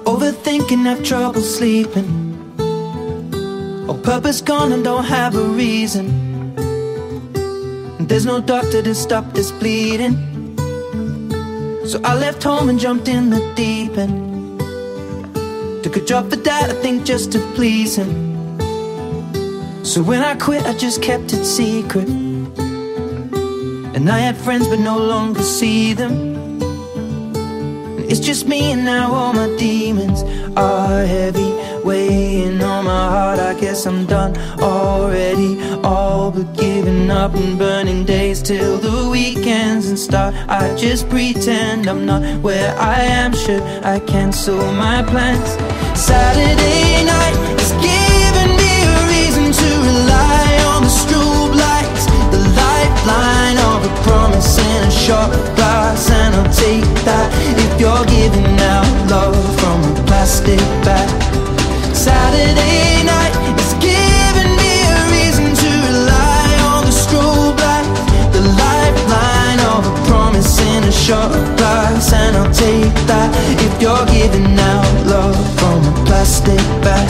overthinking, have trouble sleeping. All purpose gone and don't have a reason. And there's no doctor to stop this bleeding. So I left home and jumped in the deep end. Took a job for dad, I think just to please him. So when I quit, I just kept it secret. And I had friends but no longer see them. And it's just me and now all my demons are heavy, weighing on my heart. I guess I'm done already, all but giving up and burning days till the weekends and start. I just pretend I'm not where I am. Should I cancel my plans? Saturday night is giving me a reason to rely on the strobe lights, the lifeline of a promise in a shot glass. And I'll take that if you're giving out love from a plastic bag. Saturday night is giving me a reason to rely on the strobe light, the lifeline of a promise in a shot glass. And I'll take that if you're giving out love from a plastic bag.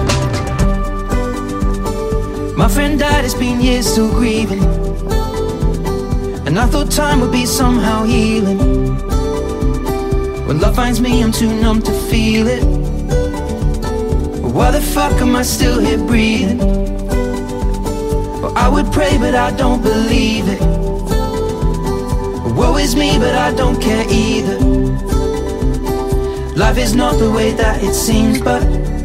My friend died, it's been years still grieving. And I thought time would be somehow healing. When love finds me, I'm too numb to feel it. Why the fuck am I still here breathing? Well, I would pray but I don't believe it. Woe is me but I don't care either. Life is not the way that it seems, but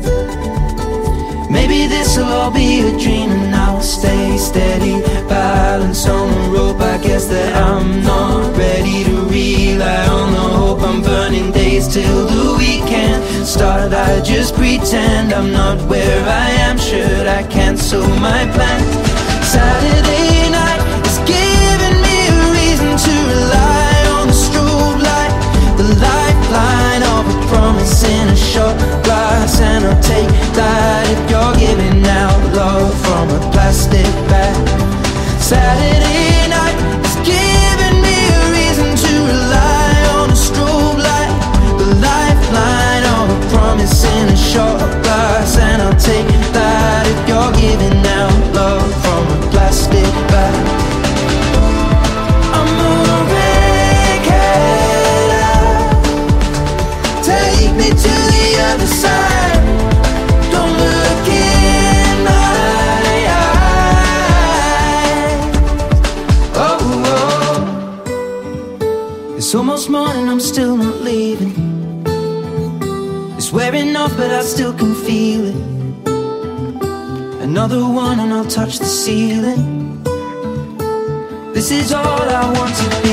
maybe this'll all be a dream. And I'll stay steady, balance on the rope. I guess that I'm not ready to rely on the hope. I'm burning days till the weekend start. I just pretend I'm not where I am. Should I cancel my plans? Saturday night is giving me a reason to rely on the strobe light, the lifeline of a promise in a shot glass. And I'll take that if you're giving out love from a plastic bag. Saturday night is giving me a reason to rely on a strobe light, the lifeline of a promise in a shot glass. And I'll take that if you're giving out love from a plastic bag. I'm a wreckhead. Take me to the other side. Don't look in my eyes. Oh, oh. It's almost morning, I'm still not leaving. It's wearing off but I still can feel it. Another one and I'll touch the ceiling. This is all I want to be.